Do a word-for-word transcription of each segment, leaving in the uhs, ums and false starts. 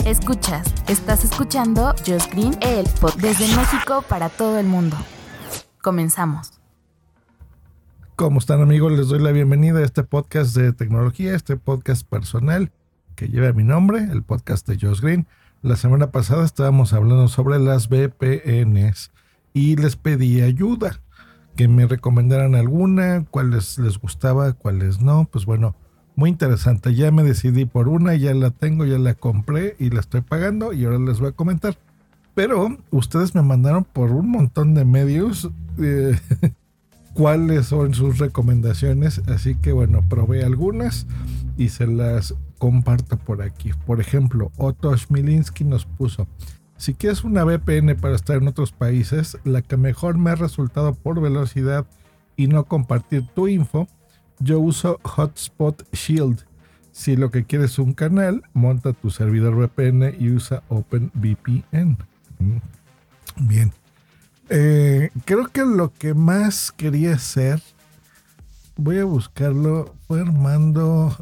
Escuchas, estás escuchando Just Green, el podcast desde México para todo el mundo. Comenzamos. ¿Cómo están, amigos? Les doy la bienvenida a este podcast de tecnología, este podcast personal que lleva mi nombre, el podcast de Just Green. La semana pasada estábamos hablando sobre las V P Ns y les pedí ayuda, que me recomendaran alguna, cuáles les gustaba, cuáles no. Pues bueno, muy interesante. Ya me decidí por una, ya la tengo, ya la compré y la estoy pagando y ahora les voy a comentar. Pero ustedes me mandaron por un montón de medios eh, cuáles son sus recomendaciones, así que bueno, probé algunas y se las comparto por aquí. Por ejemplo, Otto Schmilinski nos puso: si quieres una V P N para estar en otros países, la que mejor me ha resultado por velocidad y no compartir tu info, yo uso Hotspot Shield. Si lo que quieres es un canal, monta tu servidor V P N y usa OpenVPN. Bien. Eh, creo que lo que más quería hacer, voy a buscarlo, fue Armando,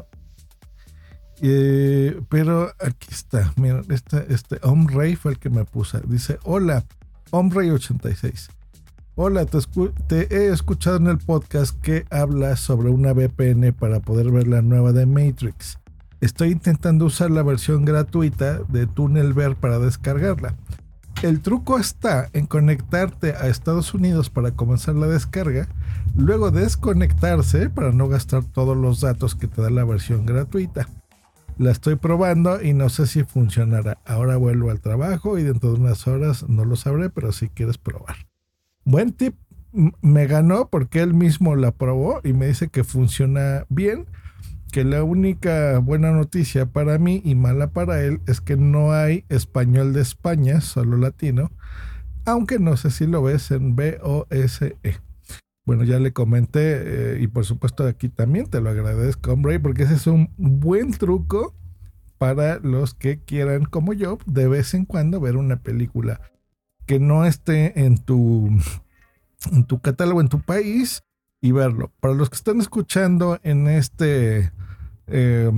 eh, pero aquí está. Mira, este, este Omrey fue el que me puso. Dice: hola, Omrey ochenta y seis. Hola, te, escu- te he escuchado en el podcast que hablas sobre una V P N para poder ver la nueva de Matrix. Estoy intentando usar la versión gratuita de TunnelBear para descargarla. El truco está en conectarte a Estados Unidos para comenzar la descarga, luego desconectarse para no gastar todos los datos que te da la versión gratuita. La estoy probando y no sé si funcionará. Ahora vuelvo al trabajo y dentro de unas horas no lo sabré, pero si quieres probar. Buen tip, me ganó porque él mismo la probó y me dice que funciona bien, que la única buena noticia para mí y mala para él es que no hay español de España, solo latino, aunque no sé si lo ves en V O S E. Bueno, ya le comenté eh, y por supuesto aquí también te lo agradezco, hombre, porque ese es un buen truco para los que quieran, como yo, de vez en cuando ver una película que no esté en tu, en tu catálogo, en tu país, y verlo. Para los que están escuchando en este eh,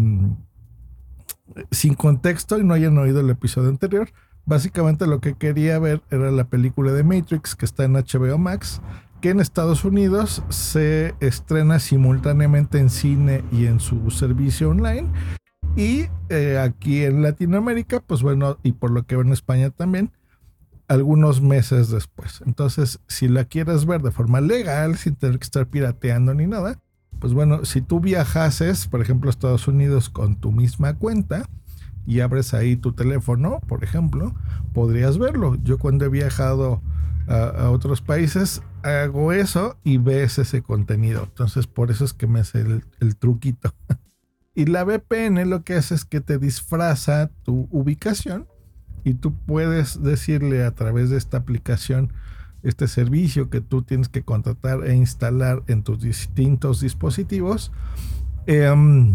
sin contexto y no hayan oído el episodio anterior, básicamente lo que quería ver era la película de Matrix, que está en H B O Max, que en Estados Unidos se estrena simultáneamente en cine y en su servicio online, y eh, aquí en Latinoamérica, pues bueno, y por lo que veo en España también, algunos meses después. Entonces, si la quieres ver de forma legal, sin tener que estar pirateando ni nada, pues bueno, si tú viajases, por ejemplo, a Estados Unidos con tu misma cuenta y abres ahí tu teléfono, por ejemplo, podrías verlo. Yo cuando he viajado a, a otros países, hago eso y ves ese contenido. Entonces, por eso es que me hace el, el truquito. Y la V P N lo que hace es que te disfraza tu ubicación y tú puedes decirle a través de esta aplicación, este servicio que tú tienes que contratar e instalar en tus distintos dispositivos, eh,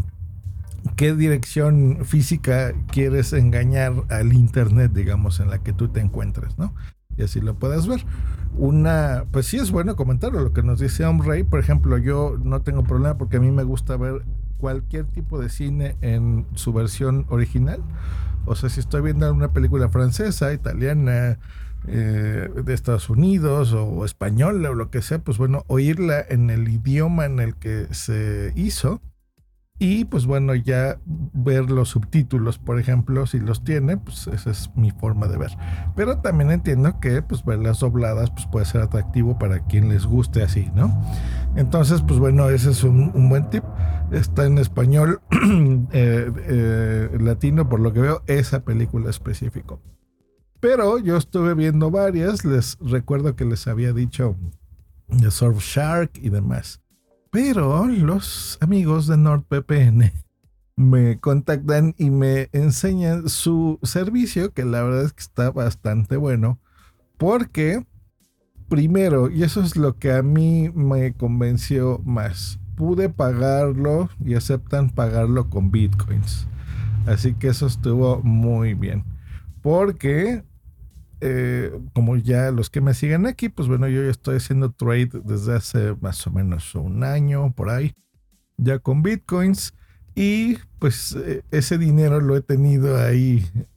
qué dirección física quieres engañar al internet, digamos, en la que tú te encuentres, ¿no? Y así lo puedes ver. Una, pues sí es bueno comentarlo, lo que nos dice Omrey. Por ejemplo, yo no tengo problema porque a mí me gusta ver cualquier tipo de cine en su versión original. O sea, si estoy viendo una película francesa, italiana, eh, de Estados Unidos o española o lo que sea, pues bueno, oírla en el idioma en el que se hizo y pues bueno, ya ver los subtítulos, por ejemplo, si los tiene, pues esa es mi forma de ver. Pero también entiendo que pues verlas dobladas pues puede ser atractivo para quien les guste así, ¿no? Entonces, pues bueno, ese es un, un buen tip. Está en español eh, eh, latino, por lo que veo, esa película específico. Pero yo estuve viendo varias, les recuerdo que les había dicho de Surfshark y demás. Pero los amigos de NordVPN me contactan y me enseñan su servicio, que la verdad es que está bastante bueno, porque primero, y eso es lo que a mí me convenció más, pude pagarlo y aceptan pagarlo con bitcoins. Así que eso estuvo muy bien. Porque, eh, como ya los que me siguen aquí, pues bueno, yo ya estoy haciendo trade desde hace más o menos un año, por ahí, ya con bitcoins. Y pues eh, ese dinero lo he tenido ahí eh,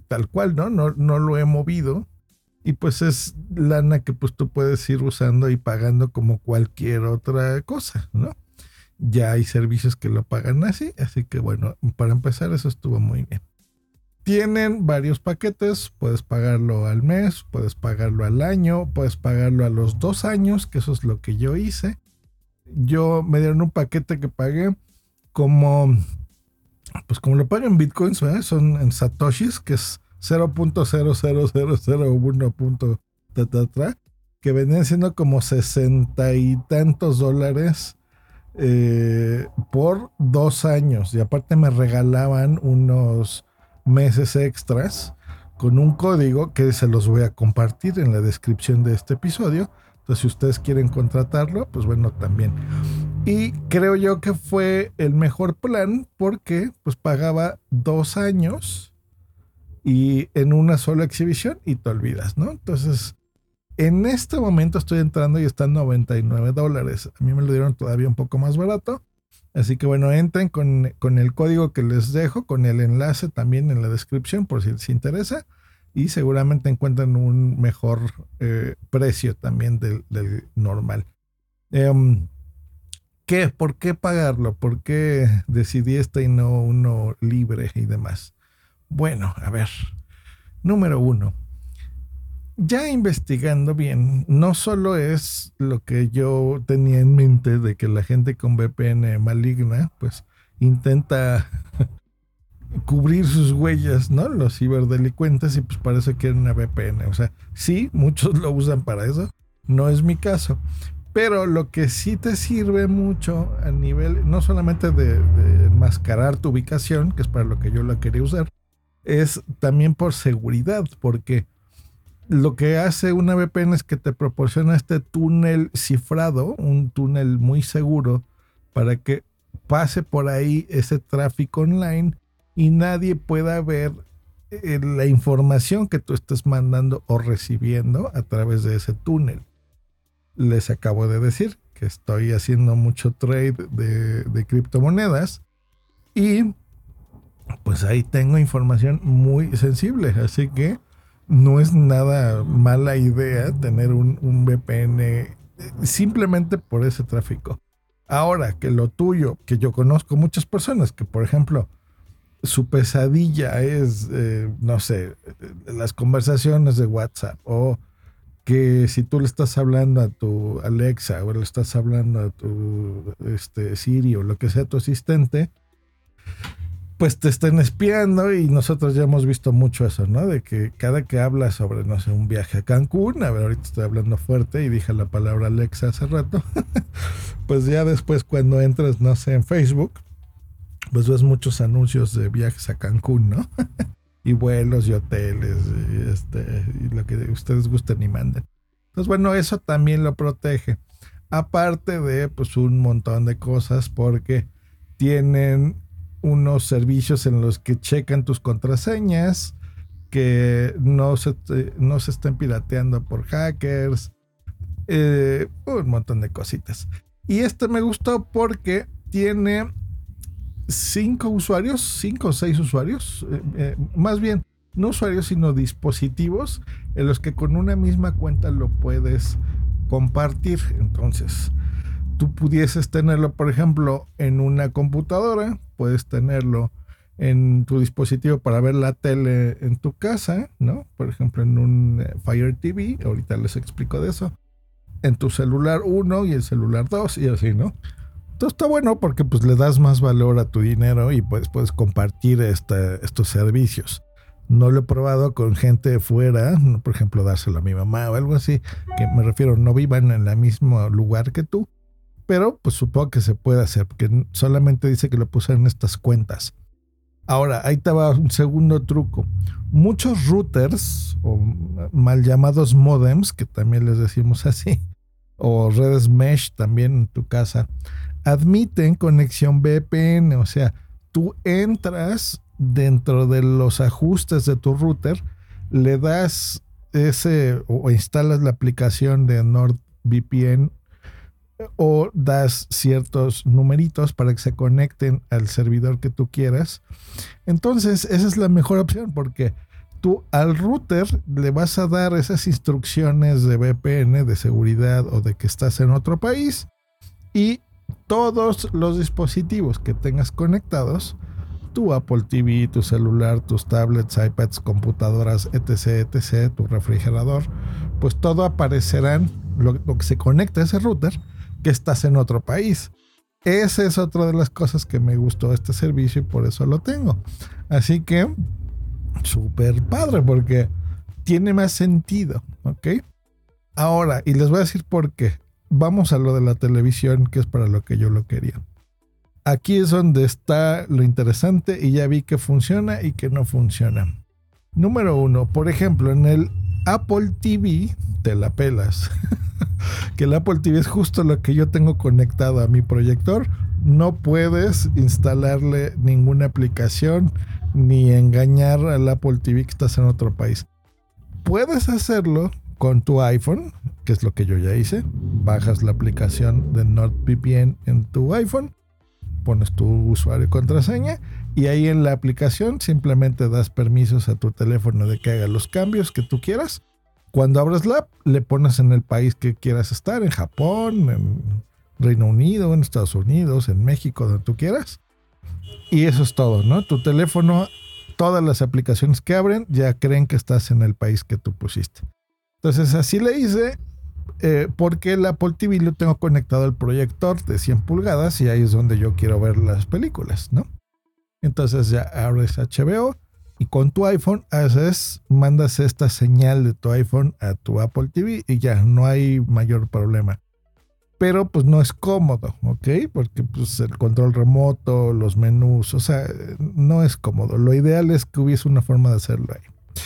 tal cual, ¿no? No, no lo he movido. Y pues es lana que pues tú puedes ir usando y pagando como cualquier otra cosa, ¿no? Ya hay servicios que lo pagan así, así que bueno, para empezar eso estuvo muy bien. Tienen varios paquetes, puedes pagarlo al mes, puedes pagarlo al año, puedes pagarlo a los dos años, que eso es lo que yo hice. Yo me dieron un paquete que pagué como, pues como lo pagan en bitcoins, ¿verdad? Son en satoshis, que es cero punto cero cero cero cero uno que venían siendo como sesenta y tantos dólares eh, por dos años. Y aparte me regalaban unos meses extras con un código que se los voy a compartir en la descripción de este episodio. Entonces, si ustedes quieren contratarlo, pues bueno, también. Y creo yo que fue el mejor plan porque pues pagaba dos años y en una sola exhibición y te olvidas, ¿no? Entonces, en este momento estoy entrando y está en noventa y nueve dólares. A mí me lo dieron todavía un poco más barato. Así que bueno, entren con, con el código que les dejo, con el enlace también en la descripción por si les interesa. Y seguramente encuentran un mejor eh, precio también del, del normal. Um, ¿Qué? ¿Por qué pagarlo? ¿Por qué decidí este y no uno libre y demás? Bueno, a ver, número uno, ya investigando bien, no solo es lo que yo tenía en mente de que la gente con V P N maligna, pues intenta cubrir sus huellas, ¿no? Los ciberdelincuentes y pues parece que quieren una V P N. O sea, sí, muchos lo usan para eso, no es mi caso. Pero lo que sí te sirve mucho a nivel, no solamente de, de enmascarar tu ubicación, que es para lo que yo la quería usar, es también por seguridad, porque lo que hace una V P N es que te proporciona este túnel cifrado, un túnel muy seguro para que pase por ahí ese tráfico online y nadie pueda ver eh, la información que tú estés mandando o recibiendo a través de ese túnel. Les acabo de decir que estoy haciendo mucho trade de, de criptomonedas y pues ahí tengo información muy sensible, así que no es nada mala idea tener un, un V P N simplemente por ese tráfico. Ahora que lo tuyo, que yo conozco muchas personas que por ejemplo su pesadilla es, eh, no sé, las conversaciones de WhatsApp, o que si tú le estás hablando a tu Alexa o le estás hablando a tu este, Siri o lo que sea tu asistente, pues te están espiando, y nosotros ya hemos visto mucho eso, ¿no? De que cada que hablas sobre, no sé, un viaje a Cancún, a ver, ahorita estoy hablando fuerte y dije la palabra Alexa hace rato, pues ya después cuando entras, no sé, en Facebook, pues ves muchos anuncios de viajes a Cancún, ¿no? Y vuelos y hoteles y, este, y lo que ustedes gusten y manden. Entonces, bueno, eso también lo protege. Aparte de, pues, un montón de cosas, porque tienen unos servicios en los que checan tus contraseñas, que no se, no se estén pirateando por hackers, eh, un montón de cositas. Y este me gustó porque tiene cinco usuarios, cinco o seis usuarios, eh, eh, más bien no usuarios sino dispositivos en los que con una misma cuenta lo puedes compartir. Entonces tú pudieses tenerlo, por ejemplo, en una computadora, puedes tenerlo en tu dispositivo para ver la tele en tu casa, ¿no? Por ejemplo, en un Fire T V, ahorita les explico de eso, en tu celular uno y el celular dos y así, ¿no? Entonces está bueno porque pues le das más valor a tu dinero y pues puedes compartir esta, estos servicios. No lo he probado con gente fuera, por ejemplo, dárselo a mi mamá o algo así, que me refiero, no vivan en el mismo lugar que tú, pero pues supongo que se puede hacer, porque solamente dice que lo puse en estas cuentas. Ahora, ahí te va un segundo truco. Muchos routers, o mal llamados modems, que también les decimos así, o redes mesh también en tu casa, admiten conexión V P N. O sea, tú entras dentro de los ajustes de tu router, le das ese o instalas la aplicación de NordVPN o das ciertos numeritos para que se conecten al servidor que tú quieras. Entonces esa es la mejor opción, porque tú al router le vas a dar esas instrucciones de V P N, de seguridad o de que estás en otro país, y todos los dispositivos que tengas conectados, tu Apple T V, tu celular, tus tablets, iPads, computadoras, etc, etc, tu refrigerador, pues todo aparecerán, lo, lo que se conecta a ese router, que estás en otro país. Esa es otra de las cosas que me gustó de este servicio y por eso lo tengo. Así que súper padre, porque tiene más sentido, ¿ok? Ahora, y les voy a decir por qué. Vamos a lo de la televisión, que es para lo que yo lo quería. Aquí es donde está lo interesante y ya vi que funciona y que no funciona. Número uno, por ejemplo, en el Apple T V te la pelas. Que el Apple T V es justo lo que yo tengo conectado a mi proyector. No puedes instalarle ninguna aplicación ni engañar al Apple T V que estás en otro país. Puedes hacerlo con tu iPhone, que es lo que yo ya hice. Bajas la aplicación de NordVPN en tu iPhone, pones tu usuario y contraseña, y ahí en la aplicación simplemente das permisos a tu teléfono de que haga los cambios que tú quieras. Cuando abres la app, le pones en el país que quieras estar, en Japón, en Reino Unido, en Estados Unidos, en México, donde tú quieras. Y eso es todo, ¿no? Tu teléfono, todas las aplicaciones que abren ya creen que estás en el país que tú pusiste. Entonces así le hice, eh, porque el Apple T V lo tengo conectado al proyector de cien pulgadas y ahí es donde yo quiero ver las películas, ¿no? Entonces ya abres H B O y con tu iPhone haces, mandas esta señal de tu iPhone a tu Apple T V y ya no hay mayor problema. Pero pues no es cómodo, ¿ok? Porque pues el control remoto, los menús, o sea, no es cómodo. Lo ideal es que hubiese una forma de hacerlo ahí.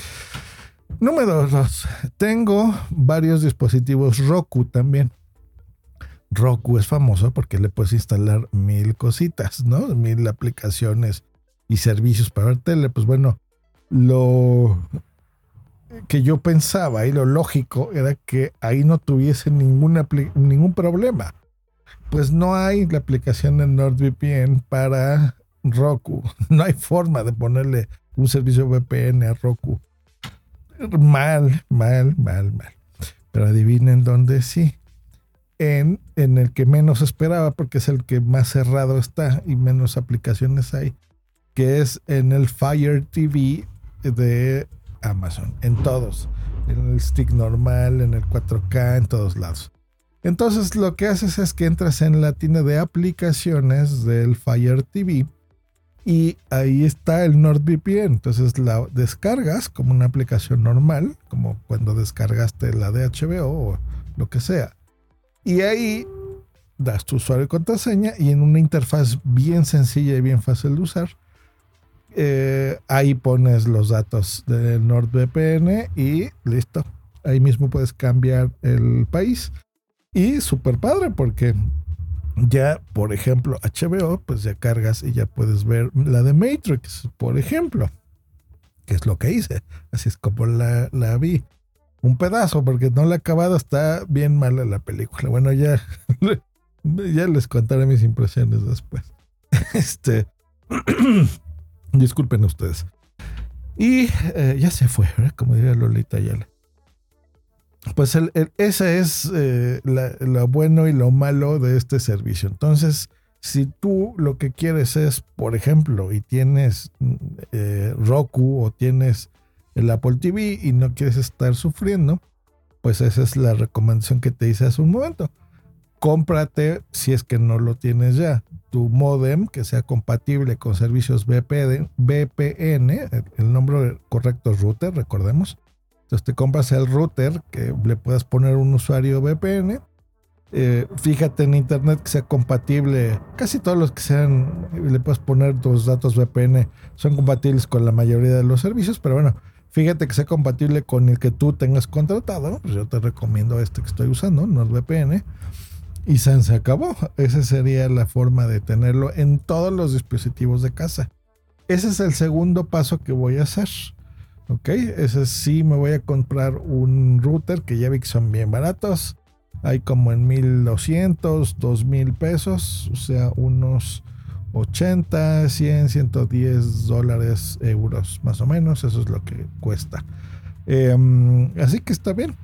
Número dos, tengo varios dispositivos Roku también. Roku es famoso porque le puedes instalar mil cositas, ¿no? Mil aplicaciones y servicios para ver tele. Pues bueno, lo que yo pensaba y lo lógico era que ahí no tuviese ninguna, ningún problema. Pues no hay la aplicación de NordVPN para Roku. No hay forma de ponerle un servicio V P N a Roku. Mal, mal, mal, mal. Pero adivinen dónde sí. En, en el que menos esperaba, porque es el que más cerrado está y menos aplicaciones hay, que es en el Fire T V de Amazon. En todos. En el stick normal, en el cuatro K, en todos lados. Entonces lo que haces es que entras en la tienda de aplicaciones del Fire T V y ahí está el NordVPN. Entonces la descargas como una aplicación normal, como cuando descargaste la de H B O o lo que sea. Y ahí das tu usuario y contraseña y en una interfaz bien sencilla y bien fácil de usar, eh, ahí pones los datos del NordVPN y listo. Ahí mismo puedes cambiar el país. Y súper padre porque ya, por ejemplo, H B O, pues ya cargas y ya puedes ver la de Matrix, por ejemplo, que es lo que hice. Así es como la, la vi. Un pedazo, porque no la he acabado, está bien mala la película. Bueno, ya, ya les contaré mis impresiones después. Este, disculpen ustedes. Y eh, ya se fue, ¿verdad? Como diría Lolita Ayala. Pues el, el, ese es eh, la, lo bueno y lo malo de este servicio. Entonces, si tú lo que quieres es, por ejemplo, y tienes eh, Roku o tienes el Apple T V y no quieres estar sufriendo, pues esa es la recomendación que te hice hace un momento. Cómprate, si es que no lo tienes ya, tu modem que sea compatible con servicios V P N, el nombre correcto es router, recordemos. Entonces te compras el router que le puedas poner un usuario V P N. Eh, fíjate en internet que sea compatible, casi todos los que sean, le puedes poner tus datos V P N, son compatibles con la mayoría de los servicios, pero bueno, fíjate que sea compatible con el que tú tengas contratado. Pues yo te recomiendo este que estoy usando, NordVPN, y se acabó. Esa sería la forma de tenerlo en todos los dispositivos de casa. Ese es el segundo paso que voy a hacer. Ok, ese sí, me voy a comprar un router que ya vi que son bien baratos. Hay como en mil doscientos, dos mil pesos, o sea, unos ochenta, cien, ciento diez dólares, euros, más o menos. Eso es lo que cuesta. Eh, así que está bien.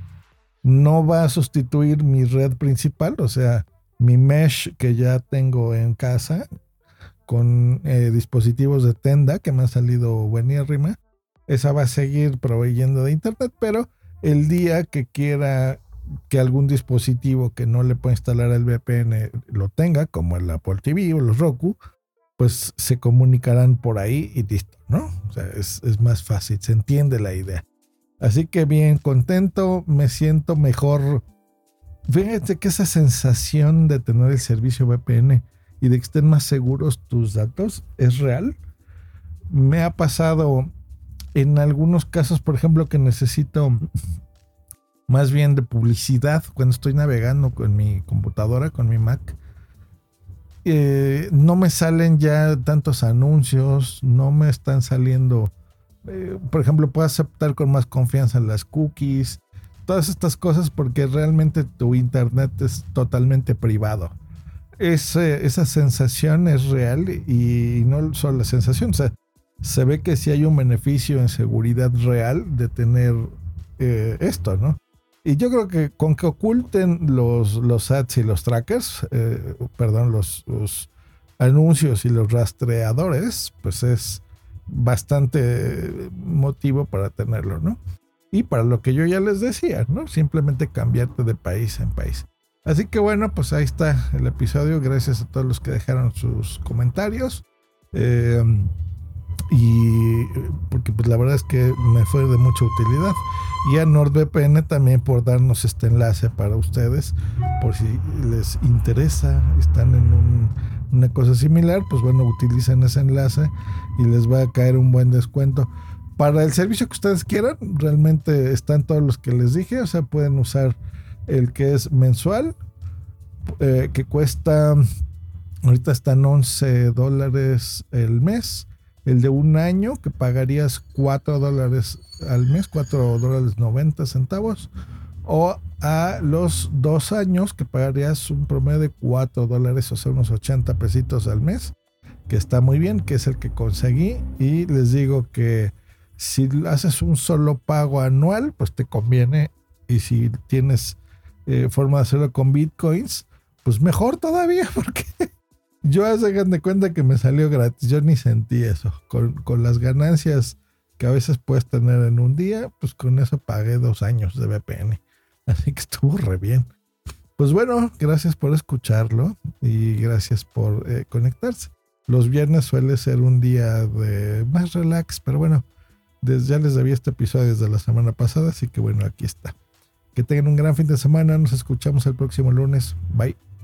No va a sustituir mi red principal, o sea, mi mesh que ya tengo en casa con eh, dispositivos de Tenda que me han salido buenírrima. Esa va a seguir proveyendo de internet, pero el día que quiera que algún dispositivo que no le pueda instalar el V P N lo tenga, como el Apple T V o los Roku, pues se comunicarán por ahí y listo, ¿no? O sea, es, es más fácil, se entiende la idea. Así que bien, contento, me siento mejor. Fíjate que esa sensación de tener el servicio V P N y de que estén más seguros tus datos es real. Me ha pasado en algunos casos, por ejemplo, que necesito más bien de publicidad cuando estoy navegando con mi computadora, con mi Mac. Eh, no me salen ya tantos anuncios, no me están saliendo, eh, por ejemplo, puedo aceptar con más confianza las cookies, todas estas cosas, porque realmente tu internet es totalmente privado. Ese, esa sensación es real, y no solo la sensación, o sea, se ve que sí hay un beneficio en seguridad real de tener eh, esto, ¿no? Y yo creo que con que oculten los, los ads y los trackers, eh, perdón, los, los anuncios y los rastreadores, pues es bastante motivo para tenerlo, ¿no? Y para lo que yo ya les decía, ¿no? Simplemente cambiarte de país en país. Así que bueno, pues ahí está el episodio. Gracias a todos los que dejaron sus comentarios. Eh, y porque pues la verdad es que me fue de mucha utilidad. Y a NordVPN también por darnos este enlace para ustedes, por si les interesa, están en un, una cosa similar, pues bueno, utilicen ese enlace y les va a caer un buen descuento. Para el servicio que ustedes quieran, realmente están todos los que les dije, o sea, pueden usar el que es mensual, eh, que cuesta, ahorita están once dólares el mes. El de un año, que pagarías cuatro dólares al mes, cuatro dólares noventa centavos. O a los dos años, que pagarías un promedio de cuatro dólares, o sea, unos ochenta pesitos al mes, que está muy bien, que es el que conseguí. Y les digo que si haces un solo pago anual, pues te conviene. Y si tienes eh, forma de hacerlo con bitcoins, pues mejor todavía, porque yo hagan de cuenta que me salió gratis. Yo ni sentí eso. Con, con las ganancias que a veces puedes tener en un día, pues con eso pagué dos años de V P N. Así que estuvo re bien. Pues bueno, gracias por escucharlo y gracias por eh, conectarse. Los viernes suele ser un día de más relax, pero bueno, desde, ya les debía este episodio desde la semana pasada, así que bueno, aquí está. Que tengan un gran fin de semana. Nos escuchamos el próximo lunes. Bye.